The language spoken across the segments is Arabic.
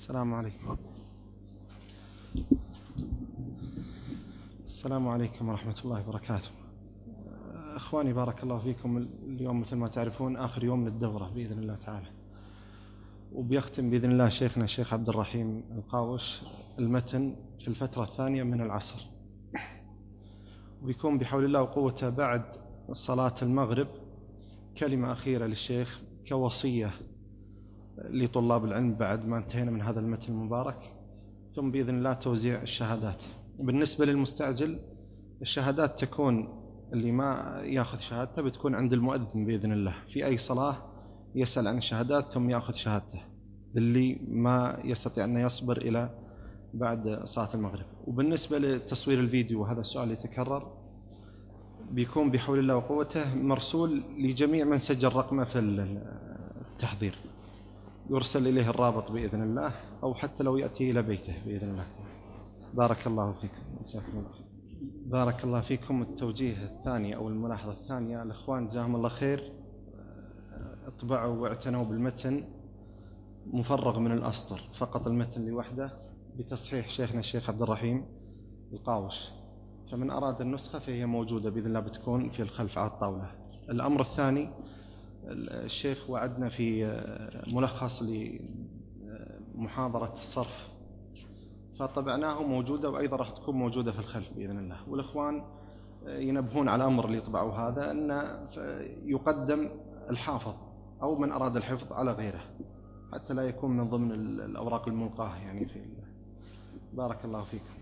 السلام عليكم. السلام عليكم ورحمة الله وبركاته. أخواني بارك الله فيكم، اليوم مثل ما تعرفون آخر يوم للدورة بإذن الله تعالى، وبيختم بإذن الله شيخنا الشيخ عبد الرحيم القاوش المتن في الفترة الثانية من العصر، وبيكون بحول الله وقوته بعد صلاة المغرب كلمة أخيرة للشيخ كوصية لطلاب العلم بعد ما انتهينا من هذا المتن المبارك، ثم بإذن الله توزيع الشهادات. بالنسبة للمستعجل الشهادات تكون اللي ما يأخذ شهادته بتكون عند المؤذن بإذن الله، في أي صلاة يسأل عن الشهادات ثم يأخذ شهادته، اللي ما يستطيع أن يصبر إلى بعد صلاة المغرب. وبالنسبة لتصوير الفيديو، وهذا السؤال يتكرر، بيكون بحول الله وقوته مرسول لجميع من سجل رقمه في التحضير، يرسل إليه الرابط بإذن الله، أو حتى لو يأتي إلى بيته بإذن الله. بارك الله فيكم. جزاكم الله خير. بارك الله فيكم. التوجيه الثاني أو الملاحظة الثانية، الأخوان جزاهم الله خير اطبعوا واعتنوا بالمتن مفرغ من الأسطر، فقط المتن لوحده بتصحيح شيخنا الشيخ عبد الرحيم القاوش، فمن أراد النسخة فهي موجودة بإذن الله، بتكون في الخلف على الطاولة. الأمر الثاني، الشيخ وعدنا في ملخص لمحاضرة الصرف فطبعناه موجودة، وأيضا راح تكون موجودة في الخلف بإذن الله. والإخوان ينبهون على أمر اللي يطبعوا هذا، أن يقدم الحافظ أو من أراد الحفظ على غيره، حتى لا يكون من ضمن الأوراق الملقاة يعني في بارك الله فيكم.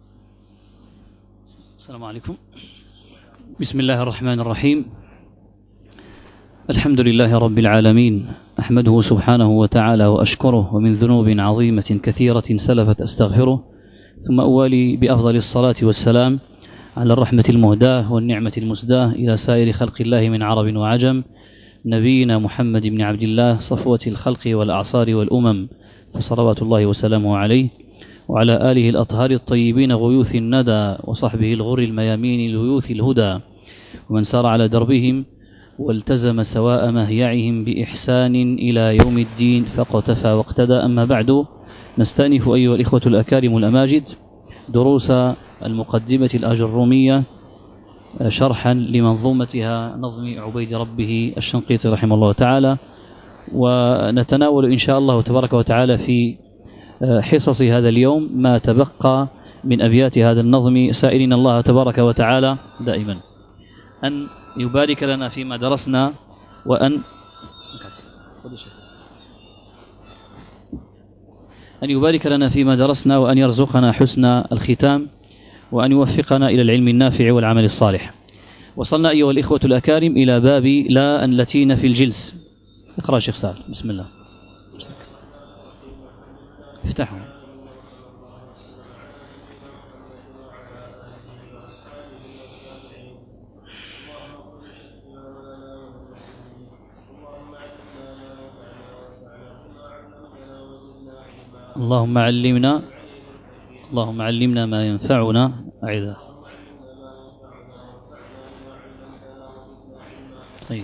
السلام عليكم. بسم الله الرحمن الرحيم. الحمد لله رب العالمين، أحمده سبحانه وتعالى وأشكره، ومن ذنوب عظيمة كثيرة سلفت أستغفره، ثم أوالي بأفضل الصلاة والسلام على الرحمة المهداة والنعمة المسداة إلى سائر خلق الله من عرب وعجم، نبينا محمد بن عبد الله صفوة الخلق والأعصار والأمم، فصلوات الله وسلامه عليه وعلى آله الأطهار الطيبين غيوث الندى، وصحبه الغر الميامين ليوث الهدى، ومن سار على دربهم والتزم سواء مهيعهم بإحسان إلى يوم الدين فاقتفى واقتدى. أما بعد، نستأنف أيها الإخوة الأكارم الأماجد دروس المقدمة الآجرومية شرحا لمنظومتها نظم عبيد ربه الشنقيطي رحمه الله تعالى، ونتناول إن شاء الله تبارك وتعالى في حصص هذا اليوم ما تبقى من أبيات هذا النظم، سائلين الله تبارك وتعالى دائما أن يبارك لنا فيما درسنا، وأن يبارك لنا فيما درسنا، وأن يرزقنا حسن الختام، وأن يوفقنا إلى العلم النافع والعمل الصالح. وصلنا أيها الإخوة الأكارم إلى باب لا التين في الجلس. اقرأ شيخ سعد. بسم الله. افتحوا. اللهم علمنا ما ينفعنا. أعيذها. طيب.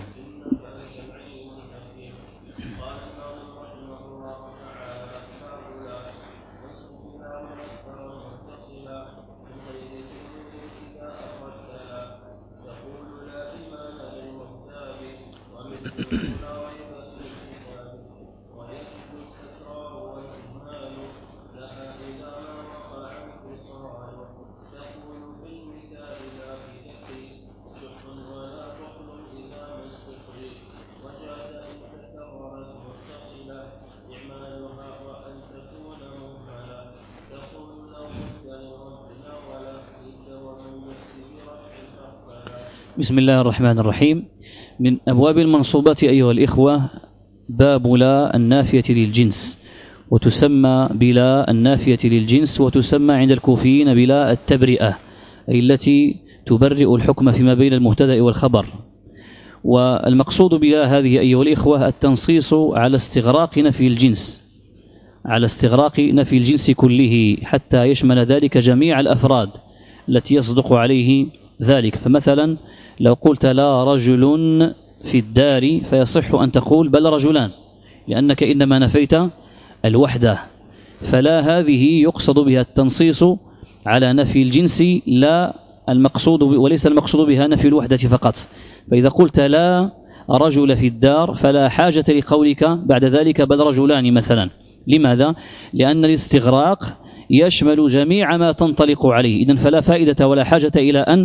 بسم الله الرحمن الرحيم. من أبواب المنصوبات أيها الإخوة باب لا النافية للجنس، وتسمى بلا النافية للجنس، وتسمى عند الكوفيين بلا التبرئة، أي التي تبرئ الحكم فيما بين المبتدأ والخبر. والمقصود بها هذه أيها الإخوة التنصيص على استغراق نفي الجنس، على استغراق نفي الجنس كله، حتى يشمل ذلك جميع الأفراد التي يصدق عليه ذلك. فمثلا لو قلت لا رجل في الدار فيصح أن تقول بل رجلان، لأنك إنما نفيت الوحدة. فلا هذه يقصد بها التنصيص على نفي الجنس لا المقصود وليس المقصود بها نفي الوحدة فقط. فإذا قلت لا رجل في الدار فلا حاجة لقولك بعد ذلك بل رجلان مثلا. لماذا؟ لأن الاستغراق يشمل جميع ما تنطلق عليه، إذن فلا فائدة ولا حاجة إلى أن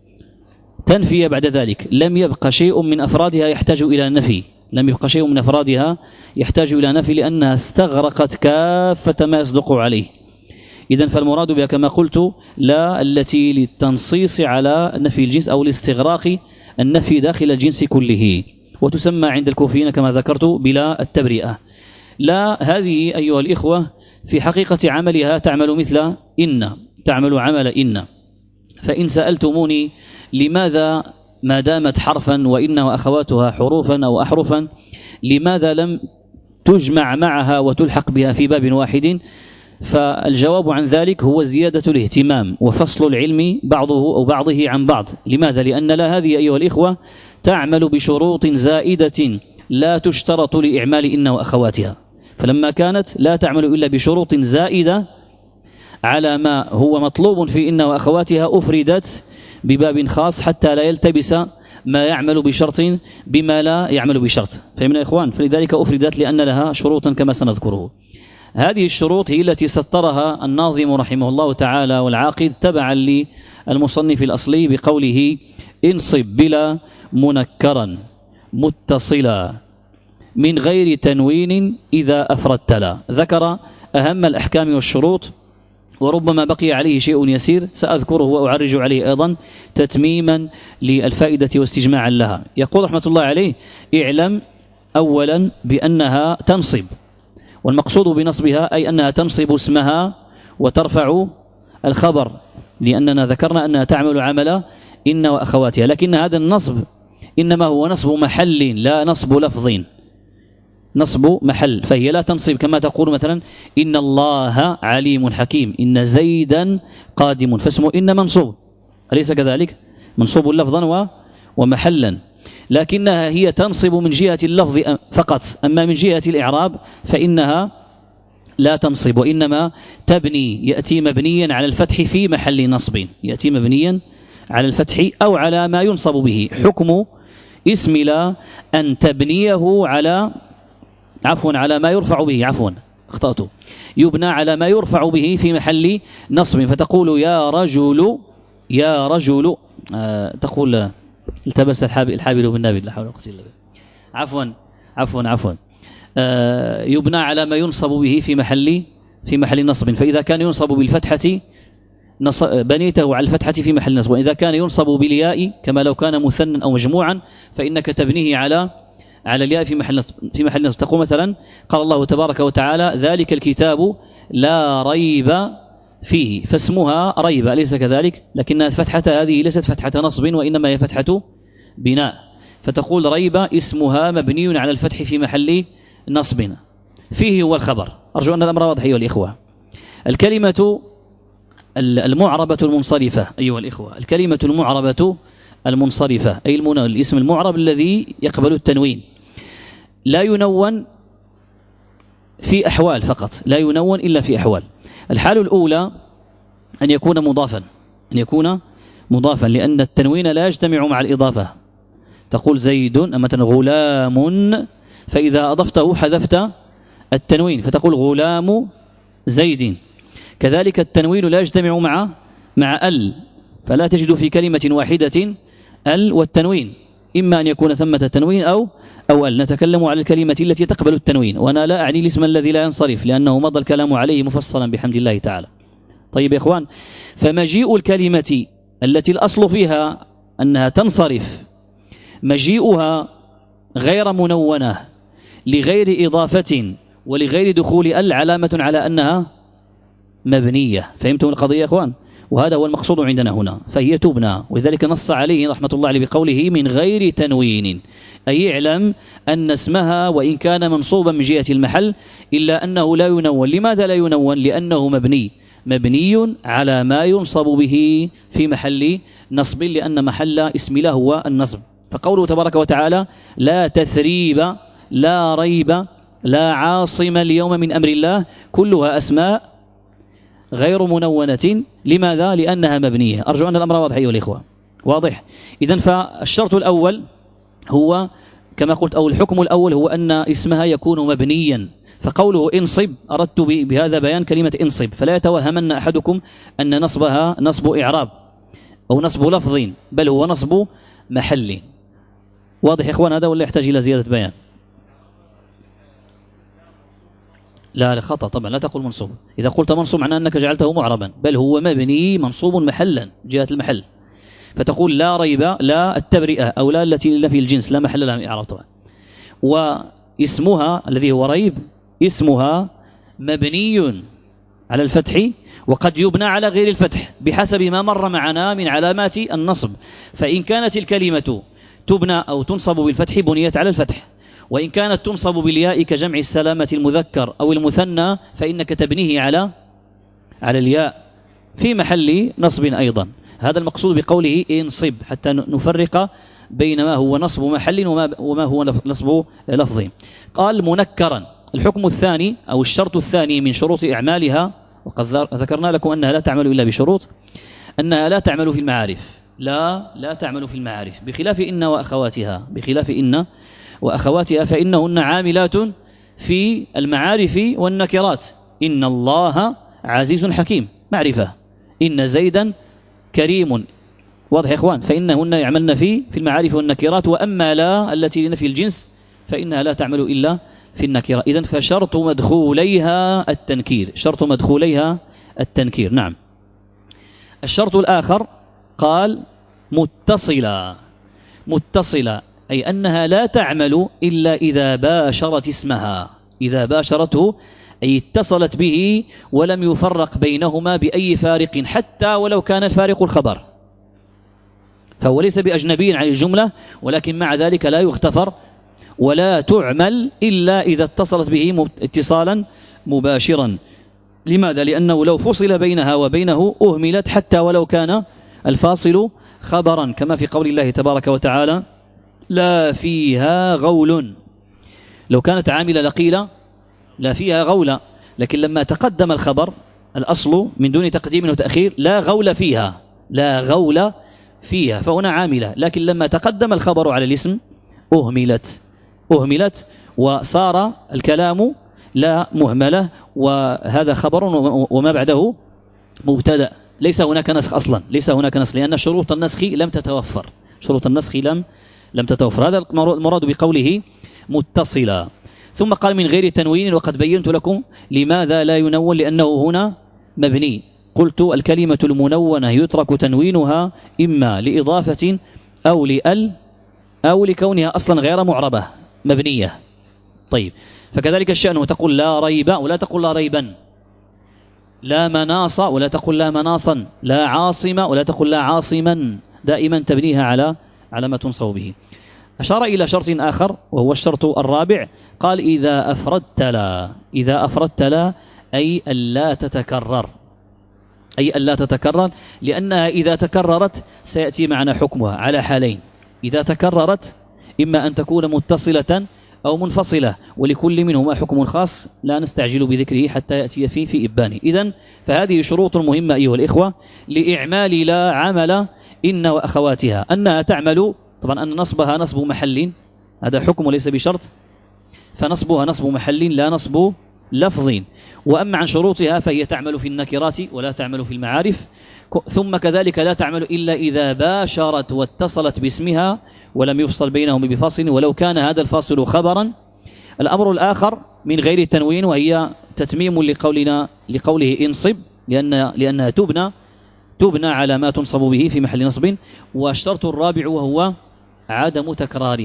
تنفي بعد ذلك. لم يبقى شيء من أفرادها يحتاج إلى نفي، لم يبقى شيء من أفرادها يحتاج إلى نفي لأنها استغرقت كافة ما يصدق عليه. إذن فالمراد بها كما قلت لا التي للتنصيص على نفي الجنس أو الاستغراق النفي داخل الجنس كله، وتسمى عند الكوفيين كما ذكرت بلا التبرئة. لا هذه أيها الإخوة في حقيقة عملها تعمل مثل إن، تعمل عمل إن. فإن سألتموني لماذا ما دامت حرفا وإن وأخواتها حروفا أو أحرفا لماذا لم تجمع معها وتلحق بها في باب واحد، فالجواب عن ذلك هو زيادة الاهتمام وفصل العلم بعضه أو بعضه عن بعض. لماذا؟ لأن لا هذه أيها الإخوة تعمل بشروط زائدة لا تشترط لإعمال إن وأخواتها، فلما كانت لا تعمل إلا بشروط زائدة على ما هو مطلوب في إن وأخواتها أفردت بباب خاص حتى لا يلتبس ما يعمل بشرط بما لا يعمل بشرط. فمن إخوان فلذلك أفردت لأن لها شروطا كما سنذكره. هذه الشروط هي التي سطرها الناظم رحمه الله تعالى والعاقد تبعا للمصنف الأصلي بقوله انصب بلا منكرا متصلا من غير تنوين إذا أفردت لا. ذكر أهم الأحكام والشروط، وربما بقي عليه شيء يسير سأذكره وأعرج عليه أيضا تتميما للفائدة واستجماعا لها. يقول رحمة الله عليه اعلم أولا بأنها تنصب، والمقصود بنصبها أي أنها تنصب اسمها وترفع الخبر، لأننا ذكرنا أنها تعمل عمل إن وأخواتها، لكن هذا النصب إنما هو نصب محل لا نصب لفظ، نصب محل. فهي لا تنصب كما تقول مثلا إن الله عليم حكيم، إن زيدا قادم، فاسمه إن منصوب، أليس كذلك؟ منصوب لفظا ومحلا، لكنها هي تنصب من جهة اللفظ فقط، أما من جهة الإعراب فإنها لا تنصب، وإنما تبني، يأتي مبنيا على الفتح في محل نصب، يأتي مبنيا على الفتح أو على ما ينصب به. حكم اسم لا أن تبنيه على ما يرفع به، اخطأت، يبنى على ما يرفع به في محل نصب، فتقول يا رجل تقول التبس الحابل بالنابل، لا حول ولا قوة إلا بالله، عفوا يبنى على ما ينصب به في محل نصب. فإذا كان ينصب بالفتحة بنيته على الفتحة في محل نصب، وإذا كان ينصب بالياء كما لو كان مثنى أو مجموعا فإنك تبنيه على الياء في محل نصب. تقول مثلا قال الله تبارك وتعالى ذلك الكتاب لا ريب فيه، فاسمها ريب، أليس كذلك؟ لكن الفتحة هذه ليست فتحة نصب وإنما هي فتحة بناء، فتقول ريب اسمها مبني على الفتح في محل نصب. فيه هو الخبر. أرجو أن الأمر واضح أيها الإخوة. الكلمة المعربة المنصرفة أيها الإخوة، الكلمة المعربة المنصرفة أي الاسم المعرب الذي يقبل التنوين لا ينون في أحوال فقط، لا ينون إلا في أحوال. الحال الأولى أن يكون مضافا، لأن التنوين لا يجتمع مع الإضافة. تقول زيد مثلا غلام، فإذا أضفته حذفت التنوين فتقول غلام زيد. كذلك التنوين لا يجتمع مع ال، فلا تجد في كلمة واحدة ال والتنوين، إما أن يكون ثمة تنوين أو ال. نتكلم على الكلمة التي تقبل التنوين، وأنا لا أعني الاسم الذي لا ينصرف لأنه مضى الكلام عليه مفصلا بحمد الله تعالى. طيب يا إخوان، فمجيء الكلمة التي الأصل فيها أنها تنصرف مجيئها غير منونة لغير إضافة ولغير دخول ال علامة على أنها مبنية. فهمتم القضية يا إخوان؟ وهذا هو المقصود عندنا هنا، فهي تبنى، ولذلك نص عليه رحمة الله عليه بقوله من غير تنوين، أي اعلم أن اسمها وإن كان منصوبا من جهة المحل إلا أنه لا ينون. لماذا لا ينون؟ لأنه مبني على ما ينصب به في محل نصب، لأن محل اسم له هو النصب. فقوله تبارك وتعالى لا تثريب لا ريب لا عاصم اليوم من أمر الله كلها أسماء غير منونة. لماذا؟ لأنها مبنية. أرجو أن الأمر واضح أيها الإخوة، واضح. إذن فالشرط الأول هو كما قلت، أو الحكم الأول هو أن اسمها يكون مبنيا. فقوله انصب أردت بهذا بيان كلمة انصب، فلا يتوهمن أحدكم أن نصبها نصب إعراب أو نصب لفظ، بل هو نصب محل. واضح يا إخوان هذا ولا يحتاج إلى زيادة بيان؟ لا خطأ طبعا، لا تقول منصوب. إذا قلت منصوب معناه أنك جعلته معربا، بل هو مبني منصوب محلا جهة المحل. فتقول لا ريب، لا التبرئة أو لا التي في الجنس لا محل لها من إعراب طبعا. واسمها الذي هو ريب اسمها مبني على الفتح، وقد يبنى على غير الفتح بحسب ما مر معنا من علامات النصب. فإن كانت الكلمة تبنى أو تنصب بالفتح بنيت على الفتح، وإن كانت تنصب بالياء كجمع السلامة المذكر أو المثنى فإنك تبنيه على الياء في محل نصب أيضا. هذا المقصود بقوله انصب، حتى نفرق بين ما هو نصب محل وما هو نصب لفظ. قال منكرا. الحكم الثاني أو الشرط الثاني من شروط إعمالها، وقد ذكرنا لكم أنها لا تعمل إلا بشروط، أنها لا تعمل في المعارف، لا تعمل في المعارف، بخلاف إن وأخواتها فإنهن عاملات في المعارف والنكرات. إن الله عزيز حكيم معرفة، إن زيدا كريم، واضح يا إخوان، فإنهن يعملن في المعارف والنكرات. وأما لا التي لنفي الجنس فإنها لا تعمل إلا في النكرة. إذن فشرط مدخوليها التنكير. نعم. الشرط الآخر قال متصلة، أي أنها لا تعمل إلا إذا باشرت اسمها، إذا باشرته أي اتصلت به ولم يفرق بينهما بأي فارق، حتى ولو كان الفارق الخبر، فهو ليس بأجنبي عن الجملة، ولكن مع ذلك لا يغتفر ولا تعمل إلا إذا اتصلت به اتصالا مباشرا. لماذا؟ لأنه لو فصل بينها وبينه أهملت حتى ولو كان الفاصل خبرا، كما في قول الله تبارك وتعالى لا فيها غول. لو كانت عاملة لقيل لا فيها غول، لكن لما تقدم الخبر الأصل من دون تقديم وتأخير لا غول فيها، فهنا عاملة، لكن لما تقدم الخبر على الاسم أهملت وصار الكلام لا مهملة، وهذا خبر وما بعده مبتدأ. ليس هناك نسخ أصلا، لأن شروط النسخ لم تتوفر. هذا المراد بقوله متصلا. ثم قال من غير تنوين، وقد بينت لكم لماذا لا ينون، لأنه هنا مبني. قلت الكلمة المنونة يترك تنوينها إما لإضافة أو لأل أو لكونها أصلا غير معربة مبنية. طيب، فكذلك الشأن، تقول لا ريب ولا تقول لا ريبا، لا مناص ولا تقول لا مناصا، لا عاصم ولا تقول لا عاصما، دائما تبنيها على ما تنصب به. أشار إلى شرط آخر وهو الشرط الرابع، قال إذا أفردت لا أي ألا تتكرر، لأنها إذا تكررت سيأتي معنا حكمها على حالين. إذا تكررت إما أن تكون متصلة أو منفصلة، ولكل منهما حكم خاص لا نستعجل بذكره حتى يأتي في إبانه. إذن فهذه شروط مهمة أيها الإخوة لإعمال لا عمل إن وأخواتها، أنها تعمل، طبعا أن نصبها نصب محل، هذا حكم وليس بشرط، فنصبها نصب محل لا نصب لفظ. وأما عن شروطها فهي تعمل في النكرات ولا تعمل في المعارف. ثم كذلك لا تعمل إلا إذا باشرت واتصلت باسمها ولم يفصل بينهم بفاصل، ولو كان هذا الفاصل خبرا. الأمر الآخر من غير التنوين، وهي تتميم لقوله انصب، لأنها تبنى على ما تنصب به في محل نصب. والشرط الرابع وهو عدم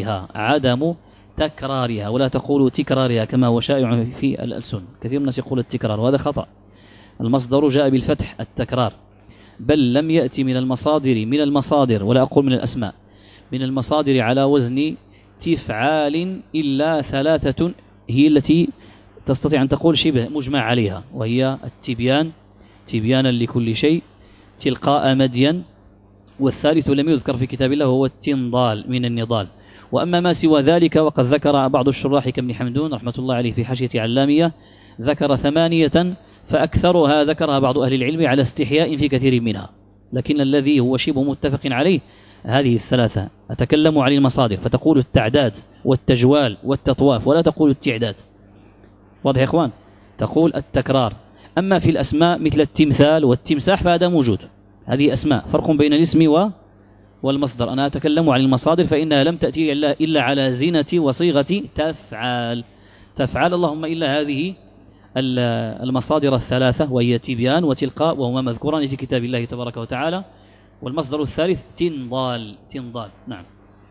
تكرارها، ولا تقولوا تكرارها كما هو شائع في الألسن، كثير من الناس يقول التكرار وهذا خطأ. المصدر جاء بالفتح التكرار، بل لم يأتي من المصادر ولا أقول من الأسماء، من المصادر على وزن تفعال إلا 3 هي التي تستطيع أن تقول شبه مجمع عليها، وهي التبيان، تبيانا لكل شيء، تلقاء مدين، والثالث لم يذكر في كتاب الله وهو التنضال من النضال. وأما ما سوى ذلك وقد ذكر بعض الشراح كابن حمدون رحمة الله عليه في حاشية علامية ذكر 8 فأكثرها ذكرها بعض أهل العلم على استحياء في كثير منها، لكن الذي هو شبه متفق عليه هذه 3. أتكلم عن المصادر فتقول التعداد والتجوال والتطواف ولا تقول التعداد. واضح يا إخوان؟ تقول التكرار. أما في الأسماء مثل التمثال والتمساح فهذا موجود، هذه أسماء، فرق بين الاسم والمصدر. أنا أتكلم عن المصادر فإنها لم تأتي إلا على زينة وصيغة تفعال تفعال، اللهم إلا هذه المصادر 3 وهي تبيان وتلقاء وهما مذكوران في كتاب الله تبارك وتعالى، والمصدر الثالث تنضال. نعم.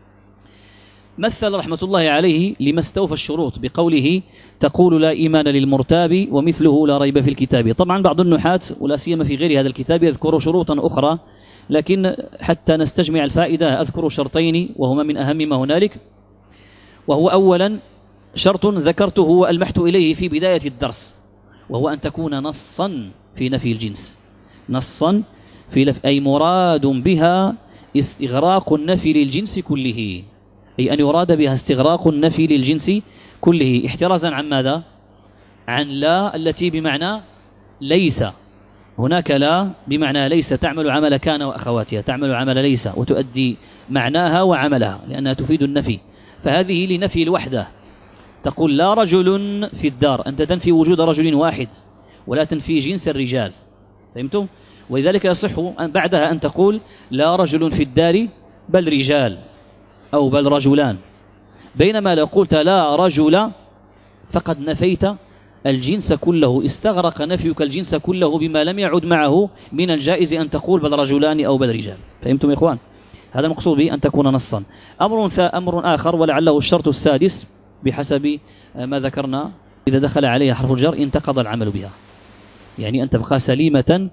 مثل رحمة الله عليه لما استوفى الشروط بقوله تقول لا إيمان للمرتاب ومثله لا ريب في الكتاب. طبعا بعض النحاة ولا سيما في غير هذا الكتاب يذكر شروطا أخرى، لكن حتى نستجمع الفائدة أذكر شرطين وهما من أهم ما هنالك. وهو أولا شرط ذكرته وألمحت إليه في بداية الدرس، وهو أن تكون نصا في نفي الجنس، نصا في أي مراد بها استغراق النفي للجنس كله، أي أن يراد بها استغراق النفي للجنس كله، احترازا عن ماذا؟ عن لا التي بمعنى ليس. هناك لا بمعنى ليس تعمل عمل كان وأخواتها، تعمل عمل ليس وتؤدي معناها وعملها لأنها تفيد النفي، فهذه لنفي الوحدة. تقول لا رجل في الدار، أنت تنفي وجود رجل واحد ولا تنفي جنس الرجال، فهمتم؟ ولذلك يصح بعدها أن تقول لا رجل في الدار بل رجال أو بل رجلان، بينما لو قلت لا رجل فقد نفيت الجنس كله، استغرق نفيك الجنس كله بما لم يعد معه من الجائز أن تقول بل رجلان أو بل رجال. فهمتم يا إخوان؟ هذا المقصود به أن تكون نصا. أمر آخر ولعله الشرط السادس بحسب ما ذكرنا، إذا دخل عليها حرف الجر انتقض العمل بها، يعني أن تبقى سليمة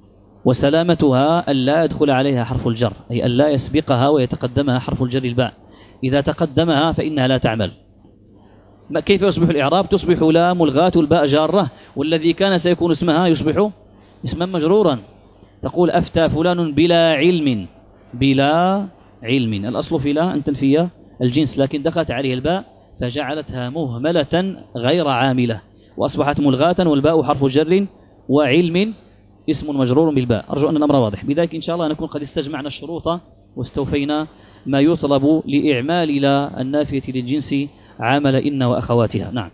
وسلامتها ألا يدخل عليها حرف الجر، أي ألا يسبقها ويتقدمها حرف الجر الباء، إذا تقدمها فإنها لا تعمل. كيف يصبح الإعراب؟ تصبح لا ملغاة الباء جارة، والذي كان سيكون اسمها يصبح اسما مجرورا. تقول أفتى فلان بلا علم، بلا علم، الأصل في لا أن تنفي الجنس، لكن دخلت عليه الباء فجعلتها مهملة غير عاملة وأصبحت ملغاة، والباء حرف جر وعلم اسم مجرور بالباء. أرجو أن الأمر واضح. بذلك إن شاء الله نكون قد استجمعنا الشروط واستوفينا ما يطلب لإعمال لا النافية للجنس عامل إن وأخواتها. نعم.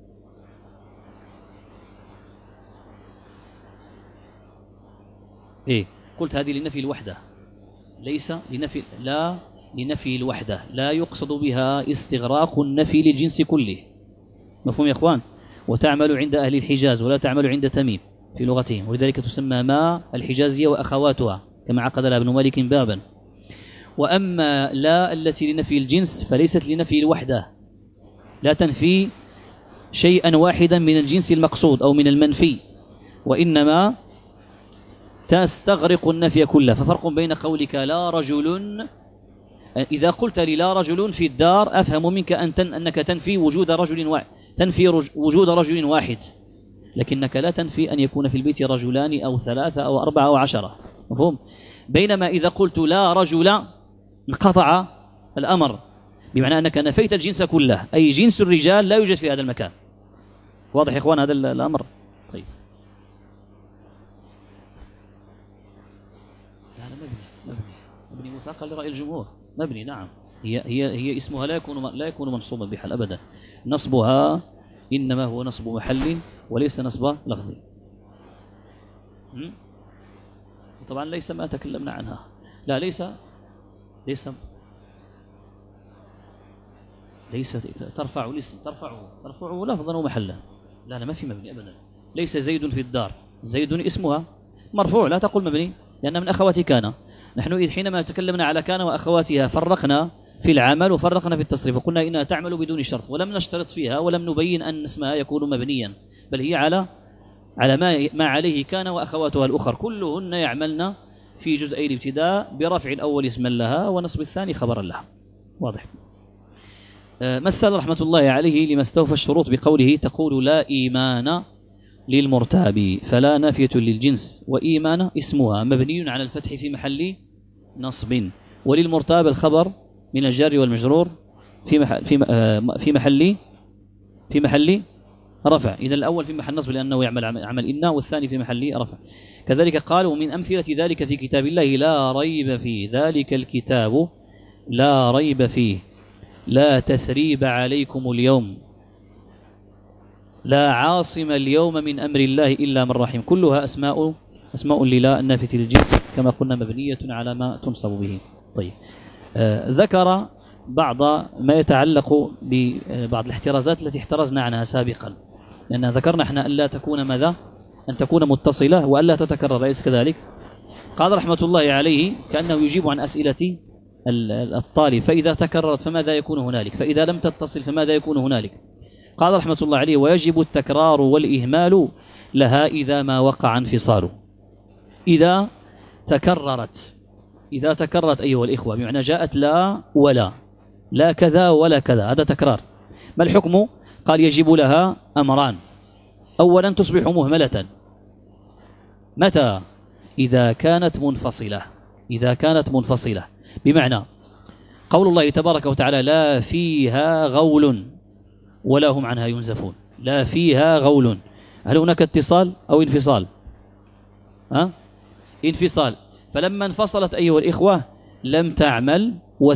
قلت هذه لنفي الوحدة، ليس لنفي، لا لنفي الوحدة، لا يقصد بها استغراق النفي للجنس كله. مفهوم يا إخوان؟ وتعمل عند أهل الحجاز ولا تعمل عند تميم في لغتهم، ولذلك تسمى ما الحجازية وأخواتها كما عقد لها ابن مالك بابا. وأما لا التي لنفي الجنس فليست لنفي الوحدة، لا تنفي شيئا واحدا من الجنس المقصود أو من المنفي، وإنما تستغرق النفي كله. ففرق بين قولك لا رجل، إذا قلت لي لا رجل في الدار أفهم منك أنك تنفي وجود رجل واحد، تنفي وجود رجل واحد، لكنك لا تنفي أن يكون في البيت رجلان أو 3 أو 4 أو 10. مفهوم؟ بينما إذا قلت لا رجل انقطع الأمر، بمعنى أنك نفيت الجنس كله، أي جنس الرجال لا يوجد في هذا المكان. واضح يا إخوان هذا الأمر؟ طيب. مبني مثاقل لرأي الجمهور، مبني. نعم، هي اسمها لا يكون منصوبا بحال أبدا، نصبها إنما هو نصب محل وليس نصب لفظي. طبعا ليس ما تكلمنا عنها، لا ليس ترفع الاسم، ترفعه لفظا ومحلا، لا ما في مبني أبدا. ليس زيد في الدار، زيد اسمها مرفوع، لا تقول مبني لأن من أخوات كان. نحن حينما تكلمنا على كان وأخواتها فرقنا في العمل وفرقنا في التصريف، وقلنا إنها تعمل بدون شرط، ولم نشترط فيها ولم نبين أن اسمها يكون مبنيا، بل هي على ما عليه كان وأخواتها الأخر، كلهن يعملن في جزئي الابتداء برفع الأول اسما لها ونصب الثاني خبرا لها. واضح؟ مثل رحمة الله عليه لما استوفى الشروط بقوله تقول لا إيمان للمرتاب، فلا نافية للجنس، وإيمان اسمها مبني على الفتح في محل نصب، وللمرتاب الخبر من الجار والمجرور في محل رفع. إذا الأول في محل نصب لأنه يعمل عمل إن، والثاني في محل رفع. كذلك قال ومن أمثلة ذلك في كتاب الله لا ريب فيه، ذلك الكتاب لا ريب فيه، لا تثريب عليكم اليوم، لا عاصم اليوم من أمر الله إلا من رحم. كلها أسماء للا النافية للجنس كما قلنا مبنية على ما تنصب به. طيب ذكر بعض ما يتعلق ببعض الاحترازات التي احترزنا عنها سابقا، لأن ذكرنا احنا ألا تكون ماذا؟ أن تكون متصلة وألا تتكرر، أليس كذلك؟ قال رحمة الله عليه كأنه يجيب عن أسئلة الطالب، فإذا تكررت فماذا يكون هنالك؟ فإذا لم تتصل فماذا يكون هنالك؟ قال رحمة الله عليه ويجب التكرار والإهمال لها إذا ما وقع انفصال. إذا تكررت أيها الإخوة، بمعنى جاءت لا ولا، لا كذا ولا كذا، هذا تكرار. ما الحكم؟ قال يجب لها أمران. أولا تصبح مهملة. متى؟ إذا كانت منفصلة. بمعنى قول الله تبارك وتعالى لا فيها غول ولا هم عنها ينزفون. لا فيها غول، هل هناك اتصال أو انفصال؟ انفصال. فلما انفصلت أيها الإخوة لم تعمل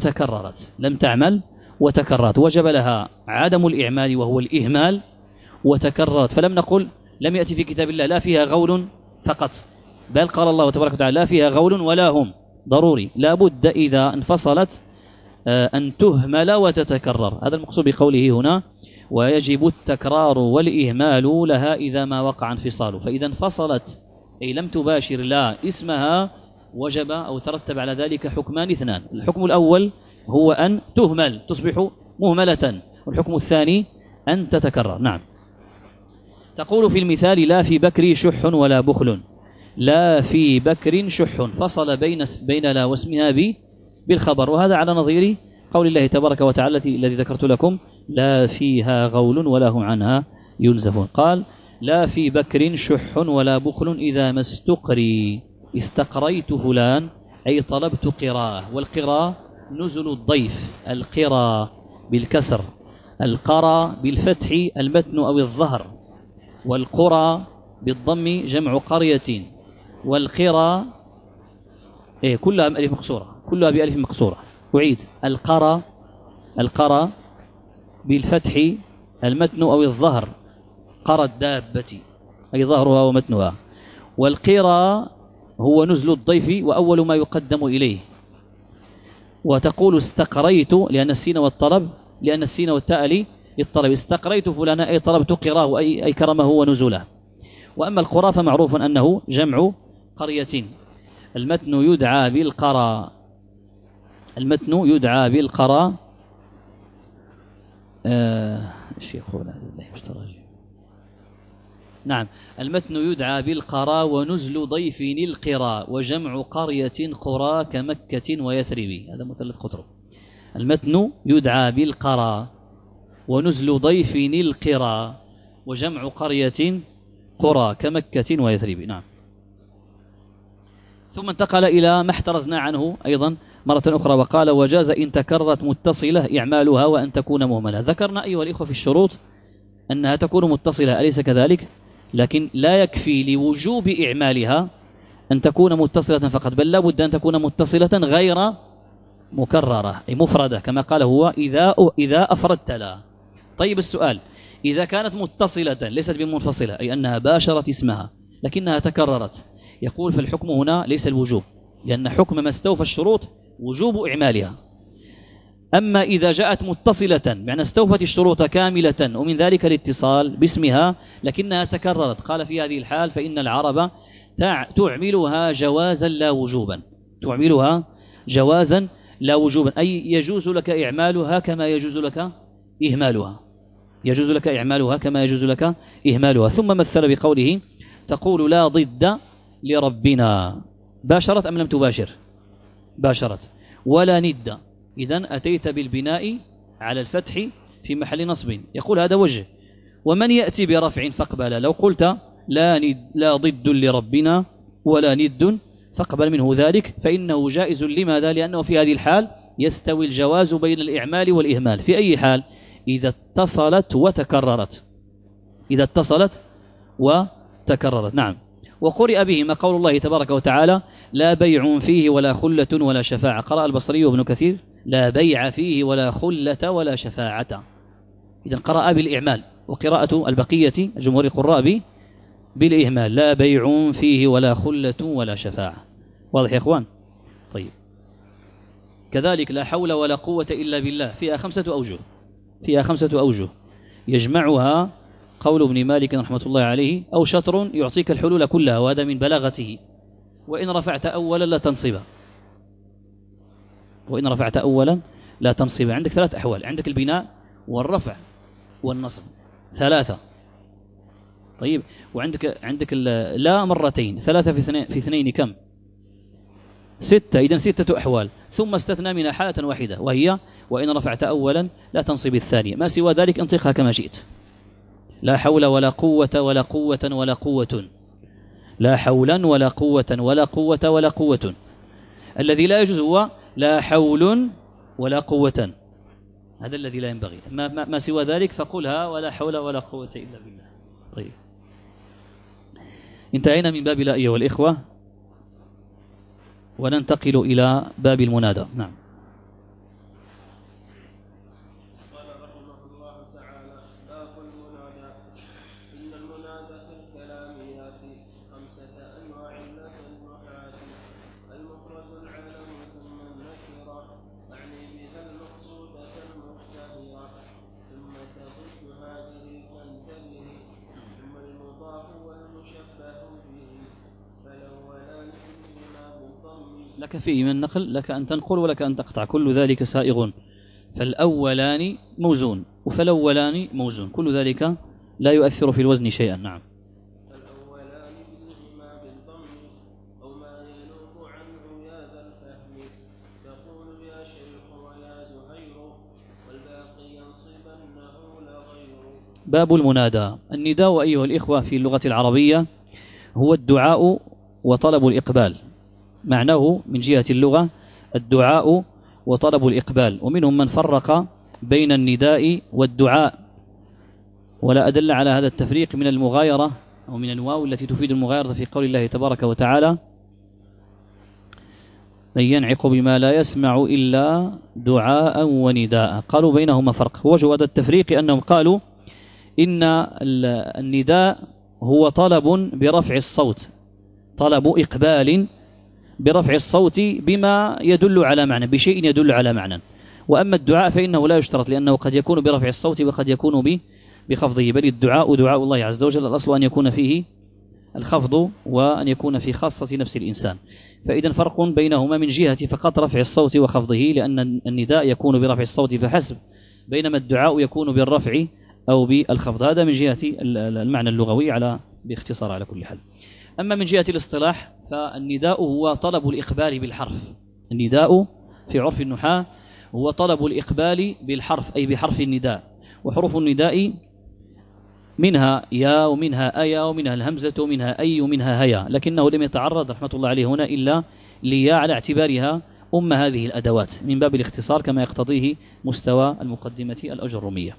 وتكررت، وجب لها عدم الإعمال وهو الإهمال، وتكررت. فلم نقل، لم يأتي في كتاب الله لا فيها غول فقط، بل قال الله تبارك وتعالى لا فيها غول ولا هم، ضروري لا بد إذا انفصلت أن تهمل وتتكرر. هذا المقصود بقوله هنا ويجب التكرار والإهمال لها إذا ما وقع انفصال. فإذا انفصلت أي لم تباشر لا اسمها وجب أو ترتب على ذلك حكمان اثنان. الحكم الأول هو أن تهمل تصبح مهملة، والحكم الثاني أن تتكرر. نعم. تقول في المثال لا في بكر شح ولا بخل. لا في بكر شح، فصل بين لا واسمها بالخبر، وهذا على نظير قول الله تبارك وتعالى الذي ذكرت لكم لا فيها غول ولا هم عنها ينزفون. قال لا في بكر شح ولا بخل إذا ما استقري. استقريت فلان أي طلبت قراءة، والقراءة نزل الضيف. القراء بالكسر، القرى بالفتح المتن أو الظهر، والقرى بالضم جمع قرية، والقرى كلها بألف مقصورة. أعيد القرى بالفتح المتن أو الظهر، قرى الدابة أي ظهرها ومتنها، والقرى هو نزل الضيف وأول ما يقدم إليه. وتقول استقريت لأن السين والتاء للطلب. استقريت فلانا أي طلبت قراه أي كرمه ونزوله. وأما القرى فمعروف أنه جمع قرية. المتن يدعى بالقرى نعم. المتن يدعى بالقرى ونزل ضيف القرى، وجمع قرية قرى كمكة ويثرب. هذا مثلث قطر. المتن يدعى بالقرى ونزل ضيف القرى، وجمع قرية قرى كمكة ويثرب. نعم. ثم انتقل إلى ما احترزنا عنه أيضا مرة أخرى، وقال وجاز إن تكررت متصلة إعمالها وأن تكون مهملة. ذكرنا أيها الإخوة في الشروط أنها تكون متصلة، أليس كذلك؟ لكن لا يكفي لوجوب إعمالها أن تكون متصلة فقط، بل لا بد أن تكون متصلة غير مكررة أي مفردة، كما قال هو إذا أفردت لا. طيب السؤال، إذا كانت متصلة ليست بمنفصلة أي أنها باشرت اسمها لكنها تكررت، يقول فالحكم هنا ليس الوجوب، لأن حكم ما استوفى الشروط وجوب إعمالها. أما إذا جاءت متصلة بمعنى استوفت الشروط كاملة ومن ذلك الاتصال باسمها لكنها تكررت، قال في هذه الحال فإن العرب تعملها جوازا لا وجوبا. تعملها جوازا لا وجوبا أي يجوز لك إعمالها كما يجوز لك إهمالها. يجوز لك إعمالها كما يجوز لك إهمالها. ثم مثل بقوله تقول لا ضد لربنا. باشرت أم لم تباشر؟ باشرت. ولا ند، إذن أتيت بالبناء على الفتح في محل نصب. يقول هذا وجه. ومن يأتي برفع فاقبل. لو قلت لا ضد لربنا ولا ند فاقبل منه ذلك، فإنه جائز. لماذا؟ لأنه في هذه الحال يستوي الجواز بين الإعمال والإهمال في أي حال؟ إذا اتصلت وتكررت، إذا اتصلت وتكررت. نعم. وقرئ بهما قول الله تبارك وتعالى لا بيع فيه ولا خلة ولا شفاعة. قرأ البصري وابن كثير لا بيع فيه ولا خلة ولا شفاعة. إذن قرأ بالإعمال، وقراءة البقية جمهور القراء بالإهمال لا بيع فيه ولا خلة ولا شفاعة. واضح يا إخوان؟ طيب. كذلك لا حول ولا قوة إلا بالله فيها 5 أوجه، فيها 5 أوجه يجمعها قول ابن مالك رحمة الله عليه أو شطر يعطيك الحلول كلها، وهذا من بلاغته. وإن رفعت أولا لا تنصبا، وإن رفعت أولا لا تنصبا. عندك 3 أحوال، عندك البناء والرفع والنصب 3. طيب. وعندك لا مرتين، 3 في 2 كم؟ 6. إذن 6 أحوال، ثم استثنى منها حالة واحدة وهي وإن رفعت أولا لا تنصب الثانية. ما سوى ذلك انطقها كما شئت. لا حول ولا قوة ولا قوة ولا قوة، لا حولا ولا قوة ولا قوة ولا قوة. الذي لا يجوز هو لا حول ولا قوة، هذا الذي لا ينبغي. ما سوى ذلك فقلها ولا حول ولا قوة إلا بالله. طيب. انتهينا من باب لا أيها الإخوة، وننتقل إلى باب المنادى. نعم. قال رحمه الله تعالى باب المنادى. إن المنادى في الكلاميات 5 أنواع لا النحاة: المفرد العلم ثم النكرة أعني بها المقصودة المشتهرة ثم تضج هذه تنتبه ثم المضاف والمشبه به فالأولان منهما بالضم. لك فيه من نقل، لك أن تنقل ولك أن تقطع، كل ذلك سائغ. فالأولان موزون وفالأولان موزون، كل ذلك لا يؤثر في الوزن شيئا. نعم. فالأولان منهما بالضم أو ما ينوب عنه يا ذا الفهم تقول يا شيخ ويا زهير والباقي ينصبنه لغير. باب المنادى. النداء أيها الإخوة في اللغة العربية هو الدعاء وطلب الإقبال. معناه من جهة اللغة الدعاء وطلب الإقبال، ومنهم من فرق بين النداء والدعاء، ولا أدل على هذا التفريق من المغايرة أو من الواو التي تفيد المغايرة في قول الله تبارك وتعالى من ينعق بما لا يسمع إلا دعاء ونداء. قالوا بينهما فرق. وجه هذا التفريق أنهم قالوا إن النداء هو طلب برفع الصوت، طلب إقبال برفع الصوت بما يدل على معنى، بشيء يدل على معنى. وأما الدعاء فإنه لا يشترط، لأنه قد يكون برفع الصوت وقد يكون بخفضه، بل الدعاء دعاء الله عز وجل الأصل أن يكون فيه الخفض وأن يكون في خاصة نفس الإنسان. فإذا فرق بينهما من جهة فقط رفع الصوت وخفضه، لأن النداء يكون برفع الصوت فحسب، بينما الدعاء يكون بالرفع أو بالخفض. هذا من جهة المعنى اللغوي باختصار على كل حال. أما من جهة الاصطلاح فالنداء هو طلب الإقبال بالحرف. النداء في عرف النحاة هو طلب الإقبال بالحرف، أي بحرف النداء. وحروف النداء منها يا ومنها أيا ومنها الهمزة ومنها أي ومنها هيا، لكنه لم يتعرض رحمة الله عليه هنا إلا ليا على اعتبارها هذه الأدوات من باب الاختصار كما يقتضيه مستوى المقدمة الأجرمية.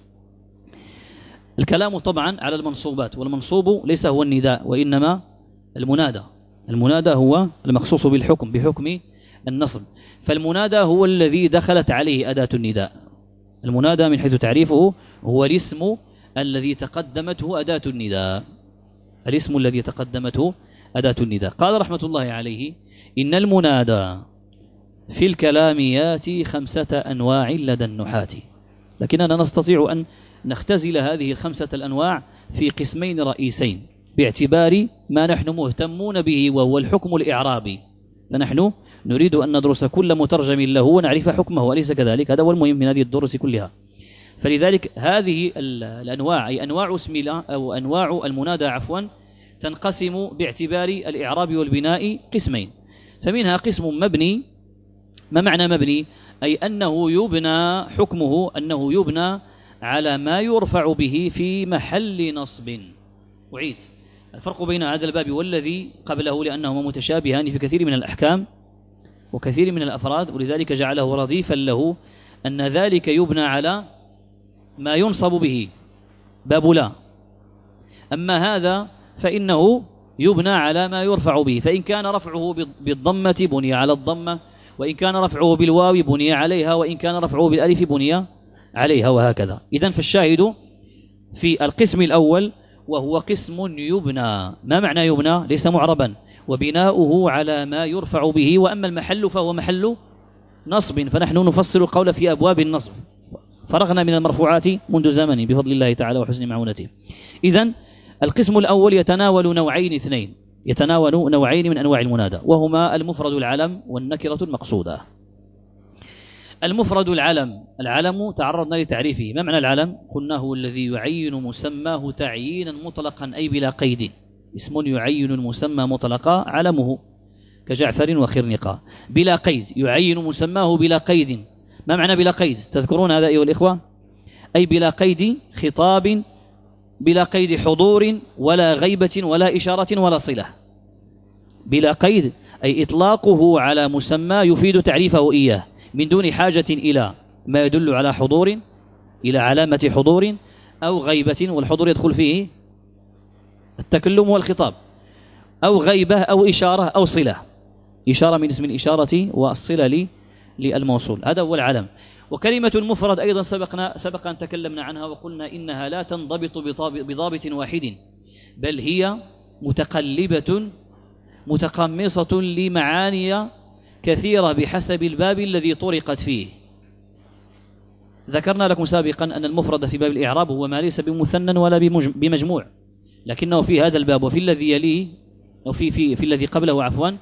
الكلام طبعا على المنصوبات، والمنصوب ليس هو النداء وإنما المنادى. المنادى هو المخصوص بحكم النصب. فالمنادى هو الذي دخلت عليه أداة النداء. المنادى من حيث تعريفه هو الاسم الذي تقدمته أداة النداء، الاسم الذي تقدمته أداة النداء. قال رحمة الله عليه إن المنادى في الكلاميات 5 أنواع لدى النحاة. لكننا نستطيع أن نختزل هذه 5 الأنواع في قسمين رئيسين باعتبار ما نحن مهتمون به، وهو الحكم الإعرابي. فنحن نريد أن ندرس كل مترجم له ونعرف حكمه، أليس كذلك؟ هذا هو المهم من هذه الدروس كلها. فلذلك هذه الأنواع، أي أنواع اسم أو أنواع المنادى تنقسم باعتبار الإعراب والبناء قسمين. فمنها قسم مبني. ما معنى مبني؟ أي أنه يبنى حكمه أنه يبنى على ما يرفع به في محل نصب. أعيد الفرق بين هذا الباب والذي قبله لأنهما متشابهان في كثير من الأحكام. وكثير من الأفراد، ولذلك جعله رديفا له أن ذلك يبنى على ما ينصب به، باب لا. أما هذا فإنه يبنى على ما يرفع به، فإن كان رفعه بالضمة بني على الضمة، وإن كان رفعه بالواو بني عليها، وإن كان رفعه بالألف بني عليها، وهكذا. إذن فالشاهد في القسم الأول وهو قسم يبنى. ما معنى يبنى؟ ليس معربا، وبناؤه على ما يرفع به. وأما المحل فهو محل نصب، فنحن نفصل القول في أبواب النصب، فرغنا من المرفوعات منذ زمن بفضل الله تعالى وحسن معونته. إذن القسم الأول يتناول نوعين اثنين، يتناول نوعين من أنواع المنادى، وهما المفرد العلم والنكرة المقصودة. المفرد العلم تعرضنا لتعريفه. ما معنى العلم؟ قلنا هو الذي يعين مسماه تعيينا مطلقا أي بلا قيد. اسم يعين المسمى مطلقا علمه كجعفر وخرنقا، بلا قيد، يعين مسماه بلا قيد. ما معنى بلا قيد؟ تذكرون هذا أيها الإخوة؟ أي بلا قيد خطاب، بلا قيد حضور ولا غيبة ولا إشارة ولا صلة. بلا قيد أي إطلاقه على مسمى يفيد تعريفه إياه من دون حاجة إلى ما يدل على حضور، إلى علامة حضور أو غيبة، والحضور يدخل فيه التكلم والخطاب، أو غيبة أو إشارة أو صلة، إشارة من اسم الإشارة والصلة للموصول. هذا هو العلم. وكلمة المفرد أيضا سبق أن تكلمنا عنها وقلنا إنها لا تنضبط بضابط واحد، بل هي متقلبة متقمصة لمعاني كثيرة بحسب الباب الذي طرقت فيه. ذكرنا لكم سابقا أن المفرد في باب الإعراب هو ما ليس بمثنى ولا بمجموع، لكنه في هذا الباب وفي الذي يليه أو في الذي قبله عفوا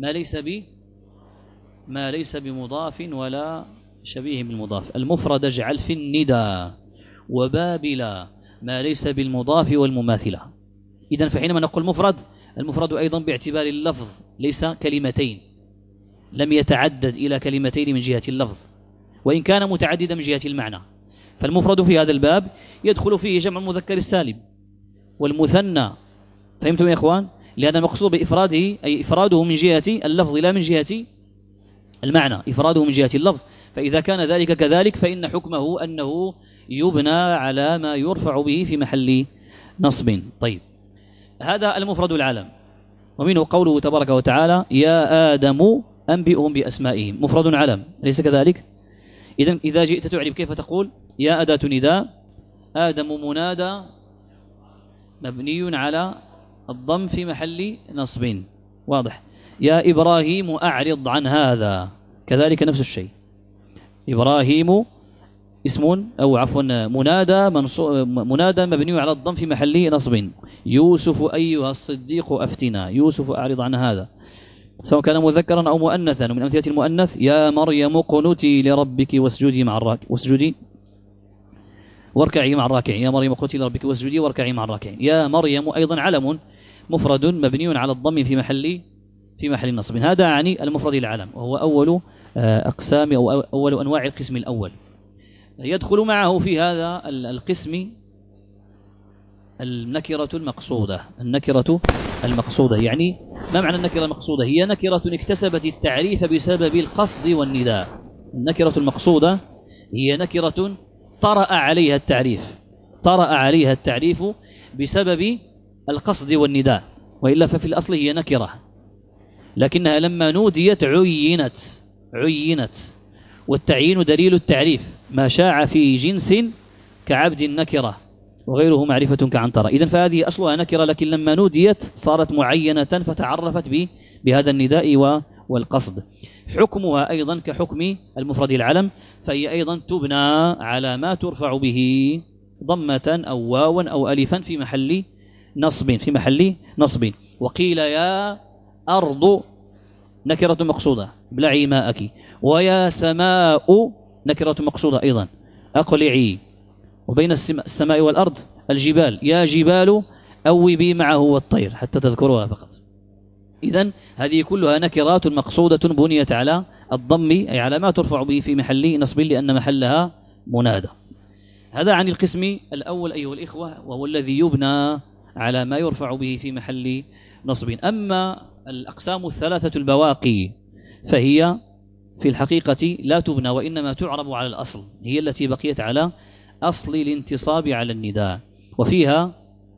ما ليس بمضاف ولا شبيه بالمضاف. المفرد اجعل في الندى وباب لا ما ليس بالمضاف والمماثلة. إذن فحينما نقول مفرد، المفرد أيضا باعتبار اللفظ ليس كلمتين، لم يتعدد إلى كلمتين من جهة اللفظ، وإن كان متعددا من جهة المعنى. فالمفرد في هذا الباب يدخل فيه جمع المذكر السالم والمثنى. فهمتم يا إخوان؟ لأن المقصود بإفراده أي إفراده من جهة اللفظ لا من جهة المعنى، إفراده من جهة اللفظ. فإذا كان ذلك كذلك فإن حكمه أنه يبنى على ما يرفع به في محل نصب. طيب، هذا المفرد العلم. ومنه قوله تبارك وتعالى يا آدم أنبئهم بأسمائهم، مفرد علم، أليس كذلك؟ إذن إذا جئت تعرف كيف تقول؟ يا أداة نداء، آدم منادى مبني على الضم في محل نصب، واضح. يا إبراهيم أعرض عن هذا، كذلك نفس الشيء. إبراهيم اسم أو عفوا منادى مبني على الضم في محل نصب. يوسف أيها الصديق أفتنا، يوسف أعرض عن هذا، سواء كان مذكرا أو مؤنثا. ومن أمثلة المؤنث يا مريم اقنتي لربك واسجدي مع الراكعين، واسجدي واركعي مع الراكعين، يا مريم اقنتي لربك واسجدي واركعي مع الراكعين. يا مريم أيضا علم مفرد مبني على الضم في محل نصب. هذا يعني المفرد العلم، وهو أول أقسام أو أول أنواع القسم الأول. يدخل معه في هذا القسم النكرة المقصودة. يعني ما معنى النكرة المقصودة؟ هي نكرة اكتسبت التعريف بسبب القصد والنداء. النكرة المقصودة هي نكرة طرأ عليها التعريف بسبب القصد والنداء، وإلا ففي الأصل هي نكرة، لكنها لما نوديت عينت. والتعيين دليل التعريف، ما شاع في جنس كعبد النكرة وغيره معرفة كعنترة. إذن فهذه أصلها نكرة، لكن لما نوديت صارت معينة فتعرفت بهذا النداء والقصد. حكمها أيضا كحكم المفرد العلم، فهي أيضا تبنى على ما ترفع به ضمة أو واوا أو ألفا في محل نصب. وقيل يا أرض نكرة مقصودة ابلعي ماءك، ويا سماء نكرة مقصودة أيضا أقلعي. وبين السماء والأرض الجبال، يا جبال أوبي معه والطير، حتى تذكروها فقط. إذن هذه كلها نكرات مقصودة بنيت على الضم، أي على ما ترفع به في محل نصب لأن محلها منادى. هذا عن القسم الأول أيها الإخوة، وهو الذي يبنى على ما يرفع به في محل نصب. أما الأقسام الثلاثة البواقي فهي في الحقيقة لا تبنى وإنما تعرب على الأصل، هي التي بقيت على أصل الانتصاب على النداء، وفيها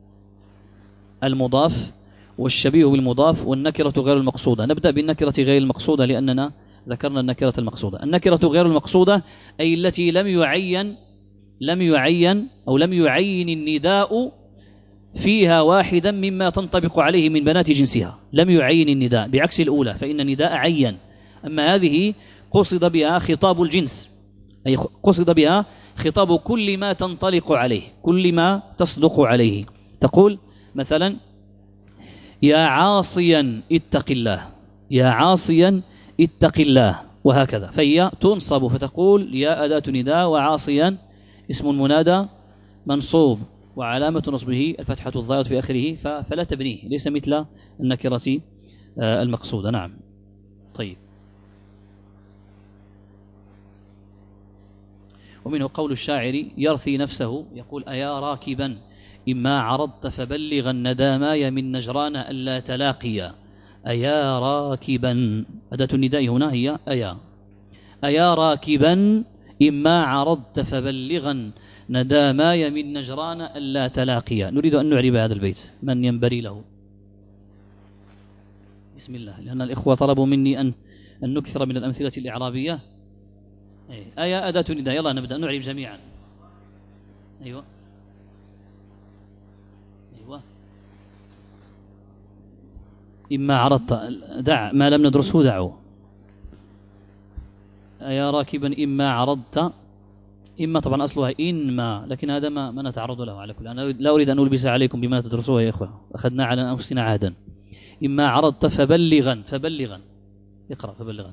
المضاف والشبيه بالمضاف والنكرة غير المقصودة. نبدأ بالنكرة غير المقصودة لأننا ذكرنا النكرة المقصودة. النكرة غير المقصودة أي التي لم يعين النداء فيها واحدا مما تنطبق عليه من بنات جنسها، لم يعين النداء، بعكس الأولى فإن النداء عين، أما هذه قصد بها خطاب الجنس، أي قصد بها خطاب كل ما تنطلق عليه، كل ما تصدق عليه. تقول مثلا يا عاصيا اتق الله، يا عاصيا اتق الله، وهكذا. فهي تنصب فتقول يا أداة نداء وعاصيا اسم منادى منصوب وعلامة نصبه الفتحة الظاهرة في آخره، فلا تبنيه، ليس مثل النكرة المقصودة. نعم. طيب. ومنه قول الشاعر يرثي نفسه يقول أيا راكبا إما عرضت فبلغ النداماي من نجران ألا تلاقيا. أيا راكبا، أداة النداء هنا هي أيا راكبا إما عرضت فبلغا نداماي من نجران ألا تلاقيا. نريد أن نعرب هذا البيت، من ينبري له؟ بسم الله، لأن الإخوة طلبوا مني أن نكثر من الأمثلة الإعرابية. أيا أداة النداء، يلا نبدأ نعرب جميعا. أيوة إما عرضت، دع ما لم ندرسه دعوه. أيا راكبا إما عرضت، إما طبعا أصلها إنما، لكن هذا ما نتعرض له على كل. أنا لا أريد أن ألبس عليكم بما تدرسوه يا إخوة، أخذنا على أنفسنا عهدا. إما عرضت فبلغا اقرأ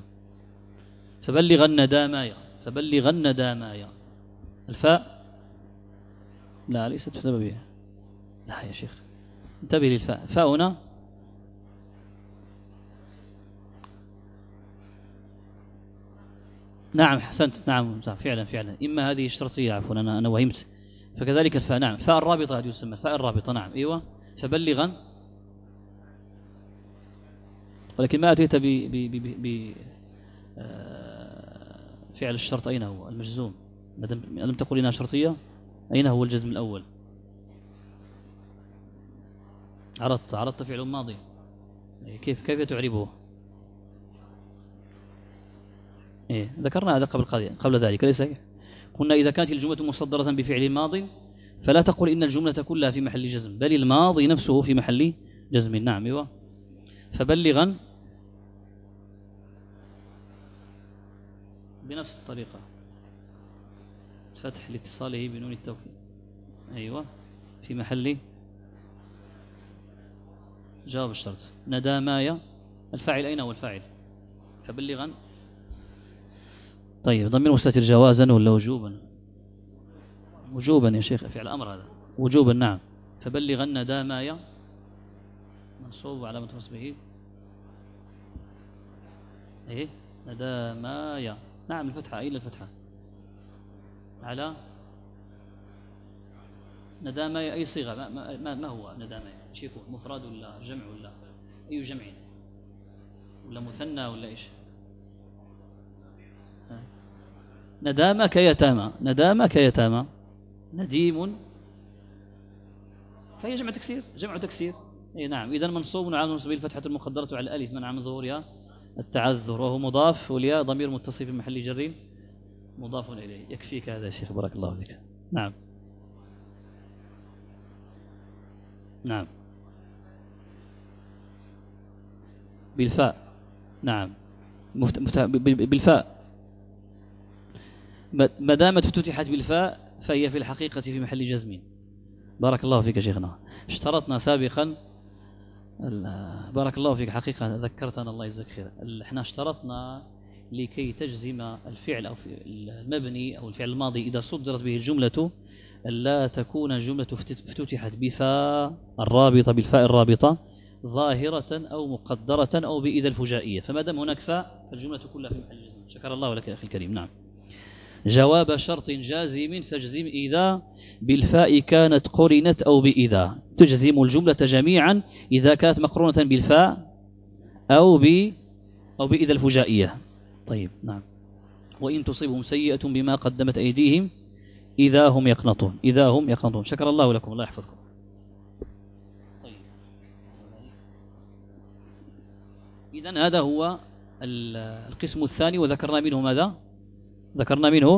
فبلغا الندامايا. الفاء لا ليست سببية، لا يا شيخ انتبه للفاء، فاء هنا نعم حسنت، نعم فعلا إما هذه الشرطية، عفوا أنا وهمت، فكذلك الفاء. نعم فاء الرابطة هذه تسمى فاء الرابطة. نعم أيوة فبلغا، ولكن ما أتيت فعل الشرط. أين هو المجزوم؟ ألم تقل إنها شرطية؟ أين هو الجزم الأول؟ عرضت فعل ماضي، كيف تعربه؟ ذكرنا هذا قبل ذلك، ليس قلنا إذا كانت الجملة مصدرة بفعل ماضي فلا تقل إن الجملة كلها في محل جزم، بل الماضي نفسه في محل جزم. نعم أيوة فبلغا بنفس الطريقة، فتح لاتصاله بنون التوكيد. أيوة في محل جواب الشرط. ندامايا الفاعل أين هو الفاعل؟ فبلغا. طيب ضمير مستتر جوازا ولا وجوبا؟ وجوبا يا شيخ، فعل أمر هذا وجوبا. نعم فبلغا ندامايا منصوب علامة نصبه ندامايا. نعم الفتحة، إلى الفتحة على ندامايا. أي صيغة؟ ما هو ندامايا؟ ايش يكون؟ مفرد ولا جمع ولا أي جمع ولا مثنى ولا إيش؟ ندامك يتامى نديم، فهي جمع تكسير. اي نعم. اذا منصوب على نصبه الفتحة المقدرة على الالف منع من ظهورها التعذر، وهو مضاف، والياء ضمير متصل في محل جر مضاف اليه. يكفيك هذا يا شيخ، بارك الله فيك. نعم بالفاء. نعم بالفاء، ما دامت افتتحت بالفاء فهي في الحقيقة في محل جزم. بارك الله فيك شيخنا. اشترطنا سابقا، بارك الله فيك، حقيقة ذكرتنا الله يجزاك خير. احنا اشترطنا لكي تجزم الفعل أو المبني أو الفعل الماضي إذا صدرت به الجملة ألا تكون الجملة افتتحت بفاء الرابطة، بالفاء الرابطة ظاهرة أو مقدرة أو بإذا الفجائية. فما دام هناك فاء فالجملة كلها في محل جزم. شكر الله لك يا أخي الكريم. نعم. جواب شرط جازم فاجزم إذا بالفاء كانت قرنت أو بإذا. تجزم الجملة جميعا إذا كانت مقرونة بالفاء أو أو بإذا الفجائية. طيب نعم. وإن تصبهم سيئة بما قدمت أيديهم إذا هم يقنطون. إذا هم يقنطون. شكر الله لكم، الله يحفظكم. طيب. إذن هذا هو القسم الثاني، وذكرنا منه ماذا؟ ذكرنا منه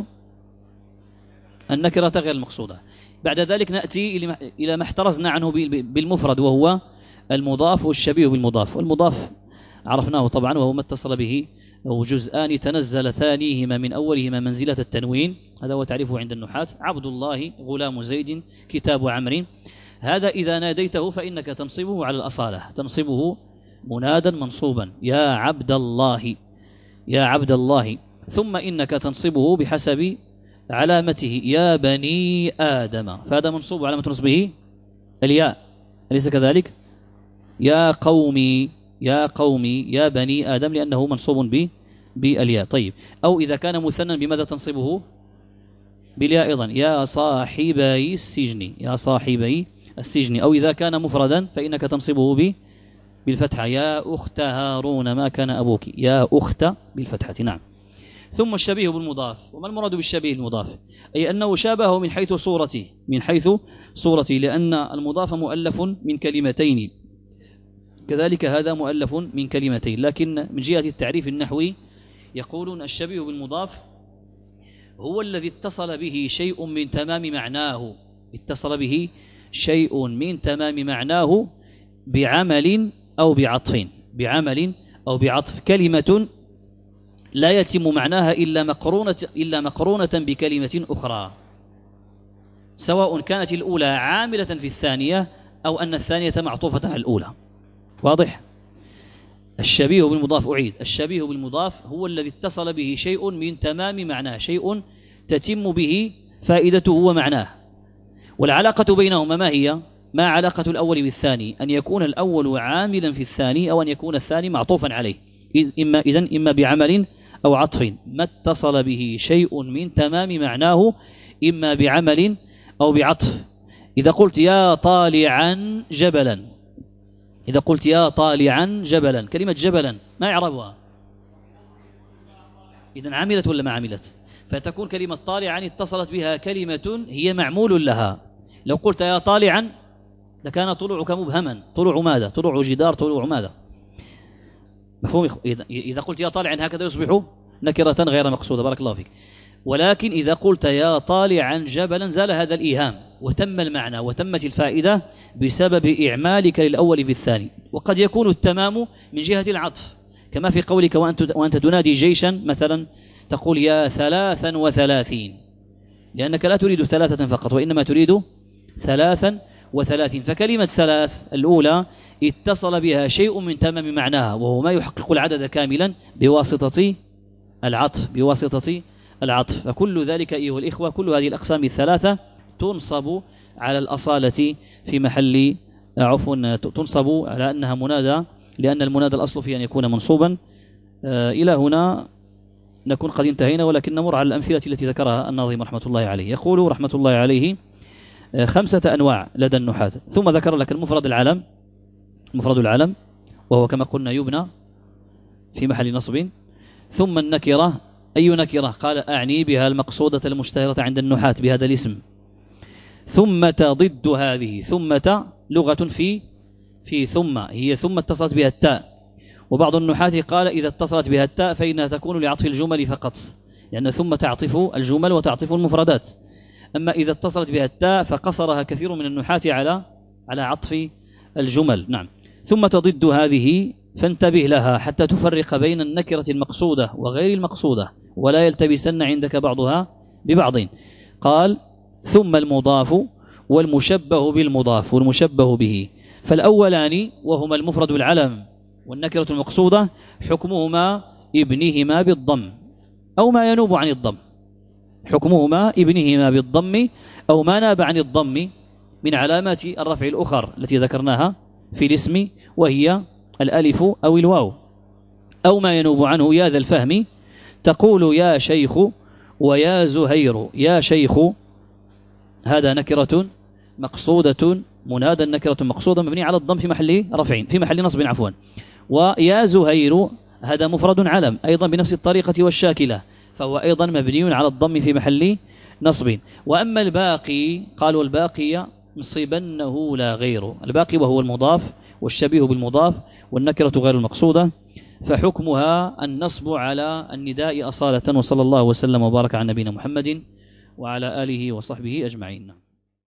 النكرة غير المقصودة. بعد ذلك نأتي إلى ما احترزنا عنه بالمفرد، وهو المضاف والشبيه بالمضاف. والمضاف عرفناه طبعا، وهو ما اتصل به أو جزءان تنزل ثانيهما من أولهما منزلة التنوين. هذا هو تعريفه عند النحاة: عبد الله، غلام زيد، كتاب عمرو. هذا إذا ناديته فإنك تنصبه على الأصالة، تنصبه منادا منصوبا: يا عبد الله، يا عبد الله. ثم إنك تنصبه بحسب علامته: يا بني آدم، فهذا منصوب علامة نصبه الياء، أليس كذلك؟ يا قومي، يا قومي، يا بني آدم، لأنه منصوب بالياء. طيب. أو إذا كان مثنى بماذا تنصبه؟ بالياء أيضا: يا صاحبي السجن، يا صاحبي السجن. أو إذا كان مفردا فإنك تنصبه بالفتحة: يا أخت هارون ما كان أبوك، يا أخت بالفتحة. نعم. ثم الشبيه بالمضاف. وما المراد بالشبيه المضاف؟ أي أنه شابه من حيث صورته، من حيث صورته، لأن المضاف مؤلف من كلمتين، كذلك هذا مؤلف من كلمتين. لكن من جهة التعريف النحوي يقولون الشبيه بالمضاف هو الذي اتصل به شيء من تمام معناه، اتصل به شيء من تمام معناه بعمل أو بعطف، بعمل أو بعطف. كلمة لا يتم معناها إلا مقرونة بكلمة أخرى، سواء كانت الأولى عاملة في الثانية أو أن الثانية معطوفة على الأولى. واضح؟ الشبيه بالمضاف، أعيد: الشبيه بالمضاف هو الذي اتصل به شيء من تمام معناه، شيء تتم به فائدته ومعناه. والعلاقة بينهما ما هي؟ ما علاقة الأول بالثاني؟ أن يكون الأول عاملا في الثاني، أو أن يكون الثاني معطوفا عليه. إما بعمل أو عطف. ما اتصل به شيء من تمام معناه إما بعمل أو بعطف. إذا قلت يا طالعا جبلا، إذا قلت يا طالعا جبلا، كلمة جبلا ما يعرفها؟ إذن عملت ولا ما عملت؟ فتكون كلمة طالعا اتصلت بها كلمة هي معمول لها. لو قلت يا طالعا لكان طلوعك مبهما. طلوع ماذا؟ طلوع جدار، طلوع ماذا؟ مفهوم؟ إذا قلت يا طالعا هكذا يصبح نكرة غير مقصودة. بارك الله فيك. ولكن إذا قلت يا طالعا جبلا زال هذا الإيهام، وتم المعنى وتمت الفائدة بسبب إعمالك للأول بالثاني. وقد يكون التمام من جهة العطف، كما في قولك وأنت تنادي جيشا مثلا تقول يا 33، لأنك لا تريد 3 فقط، وإنما تريد 33. فكلمة 3 الأولى اتصل بها شيء من تمام معناها، وهو ما يحقق العدد كاملا بواسطة العطف، بواسطة العطف. فكل ذلك أيها الإخوة، كل هذه الأقسام الثلاثة تنصب على الأصالة في محل تنصب على أنها منادى، لأن المنادى الأصل فيه أن يكون منصوبا. إلى هنا نكون قد انتهينا، ولكن نمر على الأمثلة التي ذكرها الناظم رحمة الله عليه. يقول رحمة الله عليه: 5 أنواع لدى النحاة. ثم ذكر لك المفرد العلم، مفرد العلم وهو كما قلنا يبنى في محل نصب. ثم النكرة. أي نكرة؟ قال أعني بها المقصودة المشتهرة عند النحاة بهذا الاسم. ثمة ضد هذه. ثمة لغة في ثم، هي ثم اتصلت بها التاء. وبعض النحاة قال إذا اتصلت بها التاء فإنها تكون لعطف الجمل فقط، لأن ثم تعطف الجمل وتعطف المفردات. أما إذا اتصلت بها التاء فقصرها كثير من النحاة على عطف الجمل. نعم. ثم ضد هذه، فانتبه لها حتى تفرق بين النكرة المقصودة وغير المقصودة، ولا يلتبسن عندك بعضها ببعض. قال: ثم المضاف والمشبه بالمضاف والمشبه به. فالأولان وهما المفرد العلم والنكرة المقصودة حكمهما ابنهما بالضم أو ما ينوب عن الضم، حكمهما ابنهما بالضم أو ما ناب عن الضم من علامات الرفع الأخر التي ذكرناها في الاسم، وهي الألف أو الواو. أو ما ينوب عنه يا ذا الفهم، تقول يا شيخ ويا زهير. يا شيخ هذا نكرة مقصودة، منادى نكرة مقصودة مبني على الضم في محل رفع، في محل نصب عفوا. ويا زهير هذا مفرد علم أيضا بنفس الطريقة والشاكلة، فهو أيضا مبني على الضم في محل نصب. وأما الباقي قالوا الباقي نصيبنه لا غيره، الباقي وهو المضاف والشبيه بالمضاف والنكرة غير المقصودة، فحكمها النصب على النداء أصالة. وصلى الله وسلم وبارك على نبينا محمد وعلى آله وصحبه أجمعين.